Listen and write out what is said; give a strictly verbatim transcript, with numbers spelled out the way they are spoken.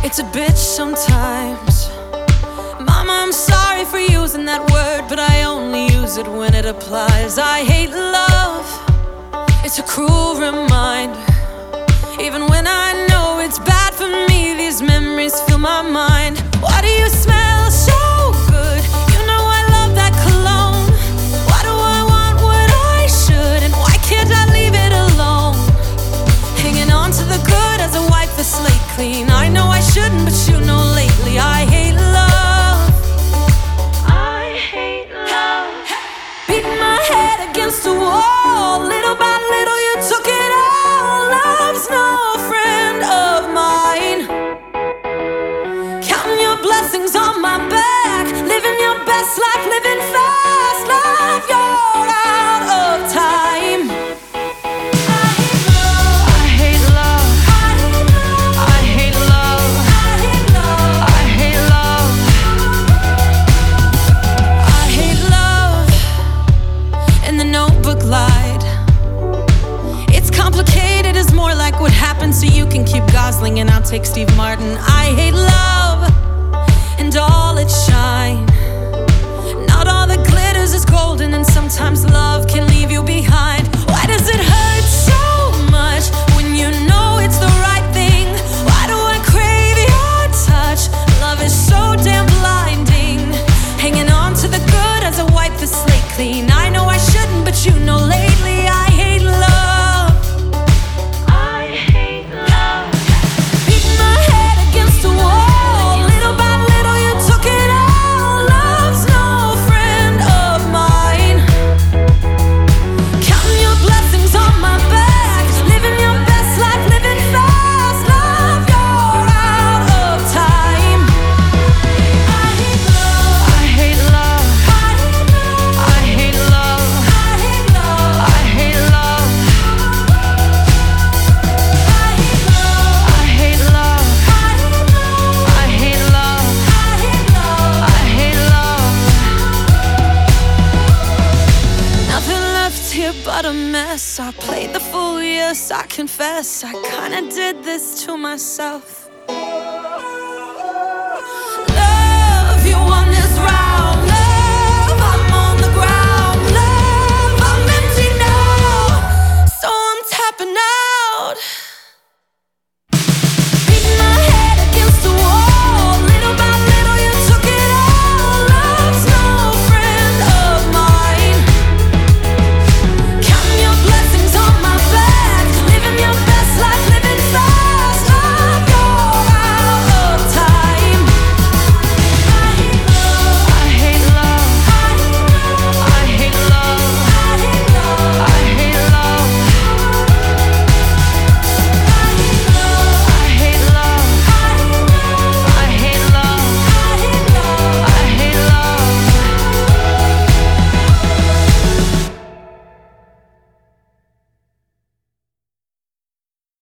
It's a bitch sometimes. Mama, I'm sorry for using that word, but I only use it when it applies. I hate love, it's a cruel reminder. Even when I know it's bad for me, these memories fill my mind. Why do you smell so good? You know I love that cologne. Why do I want what I should, and why can't I leave it alone? Hanging on to the good as I wipe the slate clean. I know I shouldn't, but you know lately I hate love. I hate love. Beating my head against the wall. Little by little you took it all. Love's no friend of mine. Counting your blessings on my back. Living your best life, living fast. Love, you're out of time. I hate love. I hate love. I hate love. I hate love. And the notebook lied. It's complicated, it's more like what happened, so you can keep Gosling and I'll take Steve Martin. I hate love and all its shine. Not all that glitters is golden, and sometimes love can leave you behind. Why does it hurt so much when you know it's the right thing? Why do I crave your touch? Love is so damn blinding. Hanging on to the good as I wipe the slate clean. I know I shouldn't, but you know lately I hate love. I hate love. Beating my head against the wall. Little by little you took it all. Love's no friend of mine. Counting your blessings on my back. Living your best life, living fast. Love, you're out of time. I hate love. I hate love. I hate love. I hate love. I hate love. I hate love. I hate love. Nothing left here but a mess. I played the fool, yes, I confess. I kinda did this to myself.